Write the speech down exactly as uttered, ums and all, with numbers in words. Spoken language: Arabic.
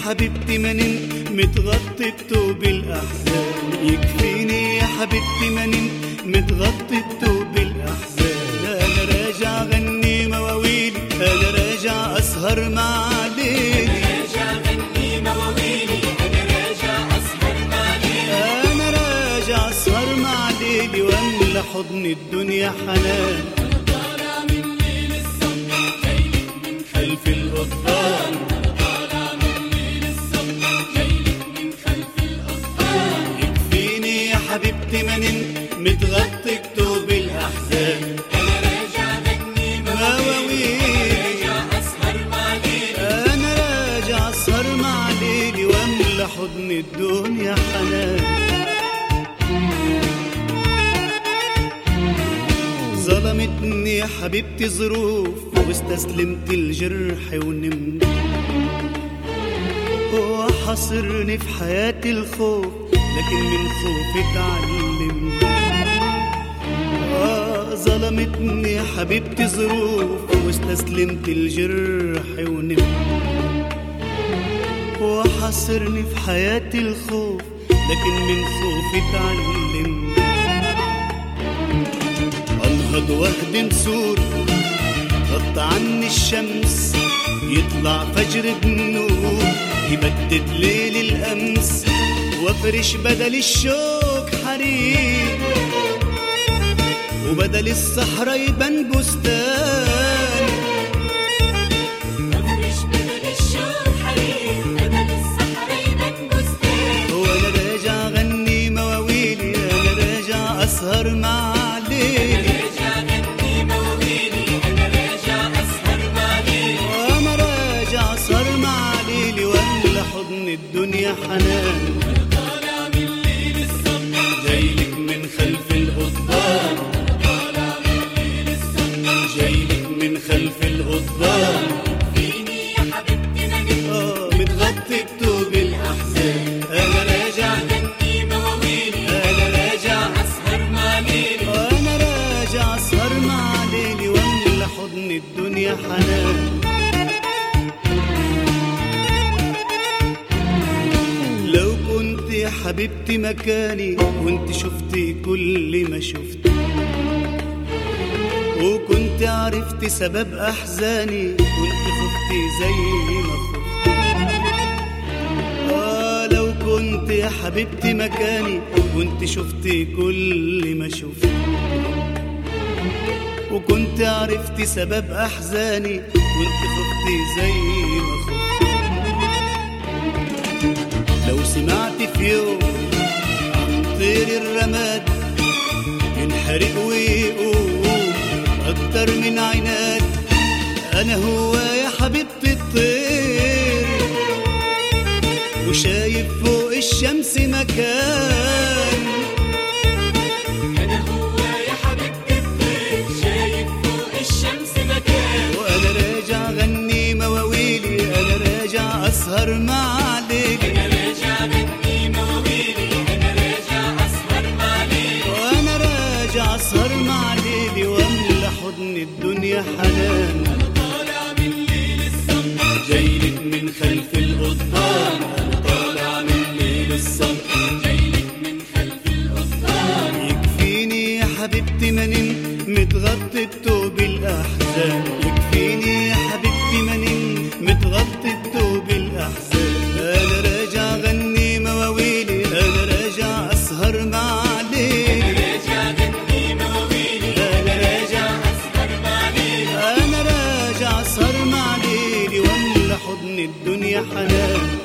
حبيبتي ما نمت متغطي بثوب الأحزان، يكفيني يا حبيبتي ما نمت متغطي بثوب الأحزان. أنا راجع غني مواويلي، أنا راجع أسهر مع ليلي، أنا راجع غني مواويلي، أنا راجع أسهر مع ليلي، أنا راجع أسهر مع ليلي وأملى حضن الدنيا حنان. أنا طالع من ليل الصبح جايلك من خلف القضبان، أنا طالع من ليل الصبح جايلك من خلف القضبان. يكفيني يا حبيبتي ما نمت متغطي بثوب الأحزان، أنا راجع غني مواويلي، راجع أسهر مع ليلي، أنا راجع أسهر مع ليلي وأملى حضن الدنيا حنان. ظلمتني يا حبيبتي ظروف واستسلمت الجرح ونمت، وحاصرني في حياتي الخوف لكن من خوفي اتعلمت. آه ظلمتني يا حبيبتي ظروف واستسلمت الجرح ونمت، وحاصرني في حياتي الخوف لكن من خوفي اتعلمت. انهض واهدم سور غط عني الشمس، يطلع فجر بنور يبدد ليل الأمس، وافرش بدل الشوك حرير وبدل الصحراء يبان بستان. أفرش بدل الشوق حرير، بدل الصحراء يبان بستان. وأنا راجع غني مواويلي، أنا راجع أسهر مع ليلي، راجع غني مواويلي، أنا راجع أسهر مع ليلي، وأنا راجع أسهر مع ليلي وأملى حضن الدنيا حنان. أنا طالع من ليل الصبح جايلك من خلف القضبان، أنا طالع من ليل الصبح جايلك من خلف القضبان. فيني يا حبيبتي ما نمت آه متغطي بثوب الأحزان، أنا راجع غني مواويلي، أنا راجع أسهر مع ليلي، وأنا راجع أسهر مع ليلي وأملى حضن الدنيا حنان. لو كنت يا حبيبتي مكاني وانت شفتي كل ما شفت، وكنت عرفتي سبب أحزاني وانت خفتي زي ما خفت. آه لو كنت يا حبيبتي مكاني وانت شفتي كل ما شفت، وكنت عرفتي سبب أحزاني وانت خفتي زي ما خفت. لو سمعت في يوم عن طير الرماد ينحرق ويقوم أكتر من عناد، أنا هو يا حبيبتي الطير وشايف فوق الشمس مكان. أنا هو يا حبيبتي الطير شايف فوق الشمس مكان. وأنا راجع غني مواويلي، أنا راجع أسهر مع ليلي، أنا راجع غني مواويلي، أنا راجع أسهر مع ليلي، وأنا راجع أسهر مع ليلي وأملى حضن الدنيا حنان. أنا طالع من ليل الصبح جايلك من خلف القضبان، أنا طالع من ليل الصبح، جايلك من خلف القضبان. يكفيني يا حبيبتي ما نمت متغطي بثوب الأحزان، يكفيني يا حبيبتي ما نمت متغطي بثوب الأحزان. أنا راجع غني مواويلي، أنا راجع أسهر مع ليلي، راجع غني مواويلي، أنا راجع أسهر مع ليلي، أنا راجع أسهر مع ليلي وأملى حضن الدنيا حنان.